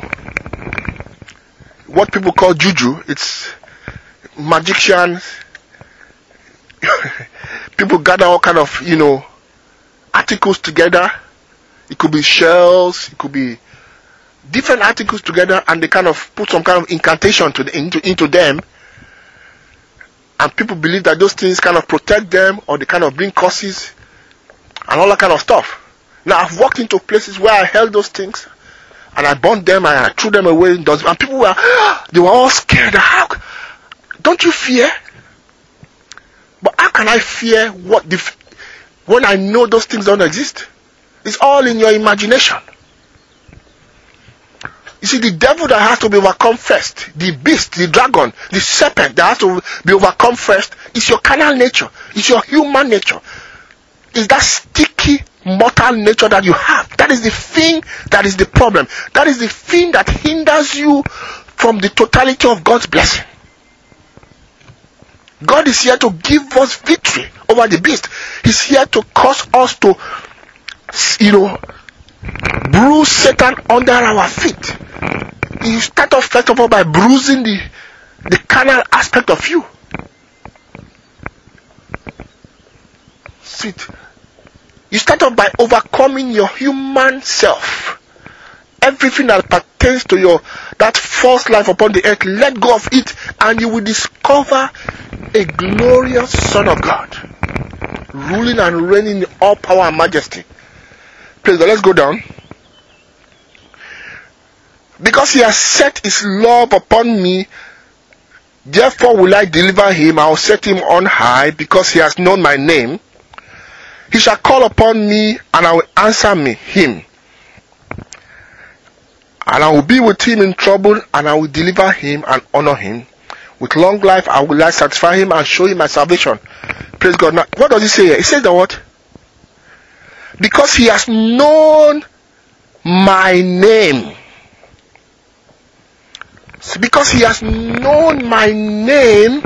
what people call juju. It's magicians. People gather all kind of, you know, articles together. It could be shells, it could be different articles together, and they kind of put some kind of incantation to the, into, into them. And people believe that those things kind of protect them, or they kind of bring curses and all that kind of stuff. Now, I've walked into places where I held those things and I burned them and I threw them away. And people were, they were all scared. How? Don't you fear? But how can I fear what the, when I know those things don't exist? It's all in your imagination. You see, the devil that has to be overcome first, the beast, the dragon, the serpent that has to be overcome first, is your carnal nature. It's your human nature. It's that sticky, mortal nature that you have. That is the thing that is the problem. That is the thing that hinders you from the totality of God's blessing. God is here to give us victory over the beast. He's here to cause us to, you know, bruise Satan under our feet. You start off first of all by bruising the, the carnal aspect of you. Sweet. You start off by overcoming your human self. Everything that pertains to your that false life upon the earth, let go of it, and you will discover a glorious Son of God, ruling and reigning in all power and majesty. Praise God. Let's go down. Because he has set his love upon me, therefore will I deliver him. I will set him on high, because he has known my name. He shall call upon me, and I will answer me, him. And I will be with him in trouble, and I will deliver him and honor him. With long life I will satisfy him and show him my salvation. Praise God. Now, what does he say here? He says that what? Because he has known my name. So because he has known my name,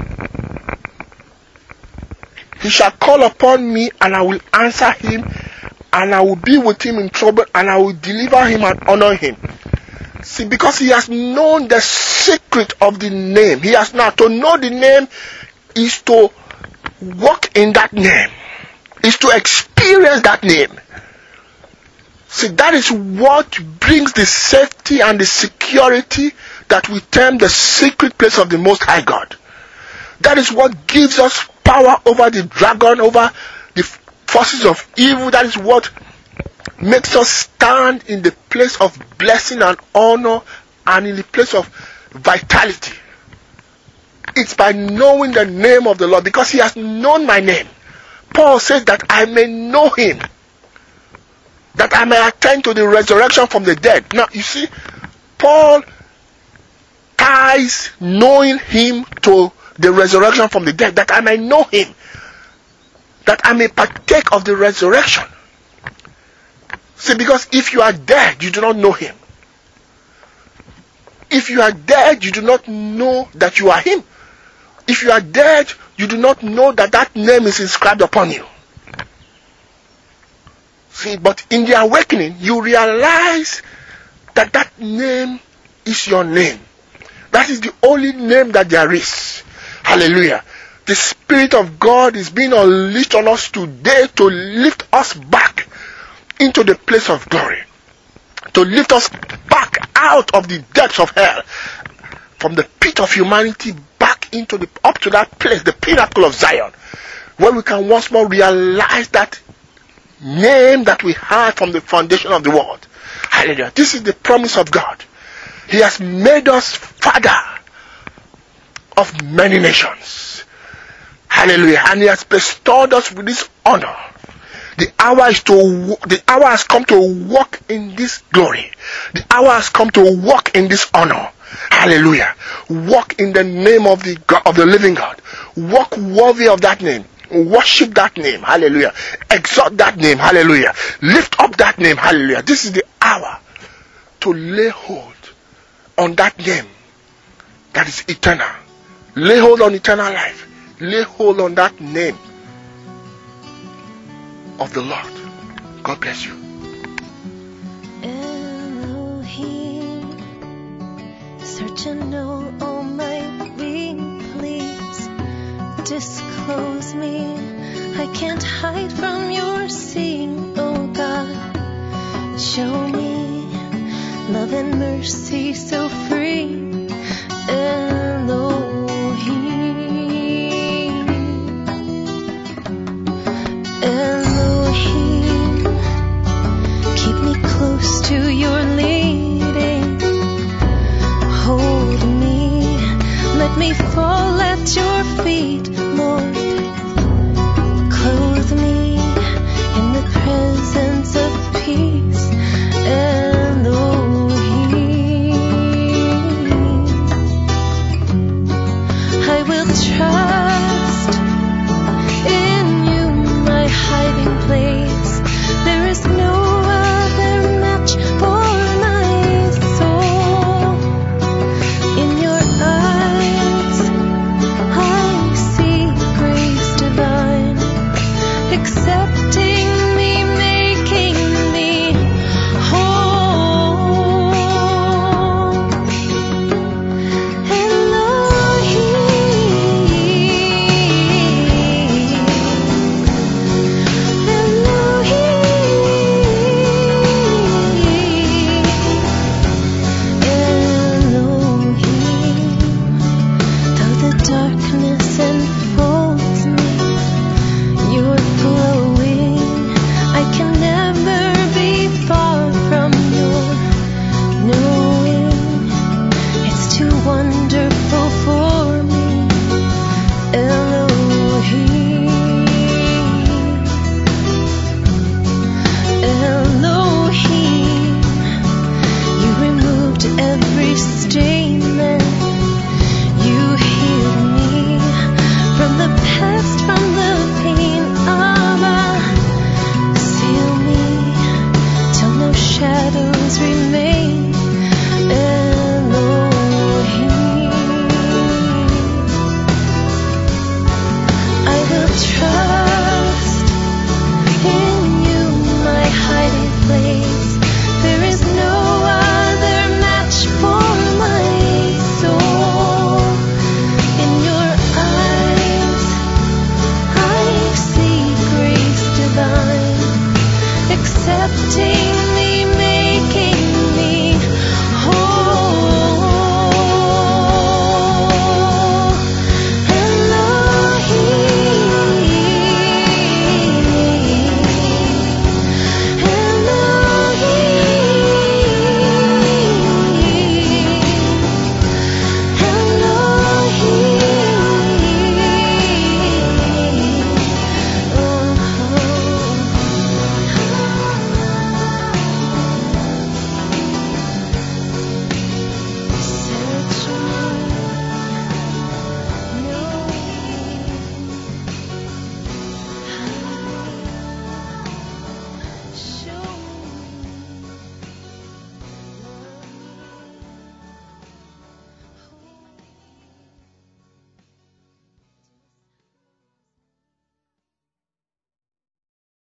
he shall call upon me, and I will answer him, and I will be with him in trouble, and I will deliver him and honor him. See, because he has known the secret of the name. He has now, to know the name is to walk in that name, is to experience that name. See, that is what brings the safety and the security that we term the secret place of the Most High God. That is what gives us power over the dragon, over the forces of evil. That is what makes us stand in the place of blessing and honor and in the place of vitality. It's by knowing the name of the Lord, because he has known my name. Paul says that I may know him, that I may attend to the resurrection from the dead. Now, you see, Paul ties knowing him to the resurrection from the dead, that I may know him, that I may partake of the resurrection. See, because if you are dead, you do not know him. If you are dead, you do not know that you are him. If you are dead, you do not know that that name is inscribed upon you. See, but in the awakening, you realize that that name is your name. That is the only name that there is. Hallelujah. The Spirit of God is being unleashed on us today to lift us back into the place of glory. To lift us back out of the depths of hell. From the pit of humanity back into the, up to that place, the pinnacle of Zion. Where we can once more realize that name that we had from the foundation of the world. Hallelujah. This is the promise of God. He has made us father of many nations. Hallelujah. And he has bestowed us with this honor. The hour is to the hour has come to walk in this glory. The hour has come to walk in this honor. Hallelujah. Walk in the name of the God, of the living God. Walk worthy of that name. Worship that name. Hallelujah. Exalt that name. Hallelujah. Lift up that name. Hallelujah. This is the hour to lay hold on that name that is eternal. Lay hold on eternal life. Lay hold on that name of the Lord. God bless you. Elohim, search and know all my being, please disclose me. I can't hide from your seeing, oh God. Show me love and mercy so free. Elohim, Elohim, keep me close to your leading. Hold me, let me fall at your feet, Lord. Clothe me in the presence of peace. Elohim, I will trust in you, my hiding place. There is no other match for my soul. In your eyes I see grace divine, accepting me, making me whole. Elohim, Elohim, though the darkness enfolds me, you're glowing. I can never be far from your knowing. It's too wonderful for me. Elohim, Elohim, you removed every stain and